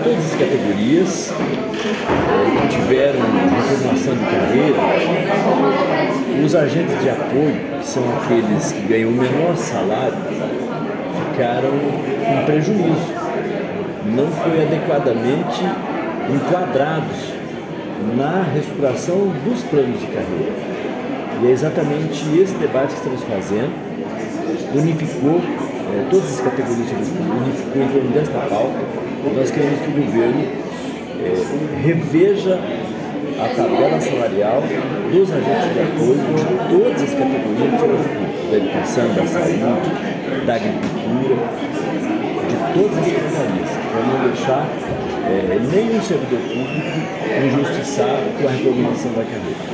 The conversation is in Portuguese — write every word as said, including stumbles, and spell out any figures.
todas as categorias é, que tiveram reformação de carreira. Os agentes de apoio, que são aqueles que ganham o menor salário, ficaram com prejuízo. Não foi adequadamente enquadrados na reestruturação dos planos de carreira. E é exatamente esse debate que estamos fazendo. Unificou é, todas as categorias, unificou em torno desta pauta. Nós queremos que o governo é, reveja a tabela salarial dos agentes de apoio de todas as categorias do serviço público, da educação, da saúde, da agricultura, de todas as secretarias, para não deixar é, nenhum servidor público injustiçado com a reformulação da carreira.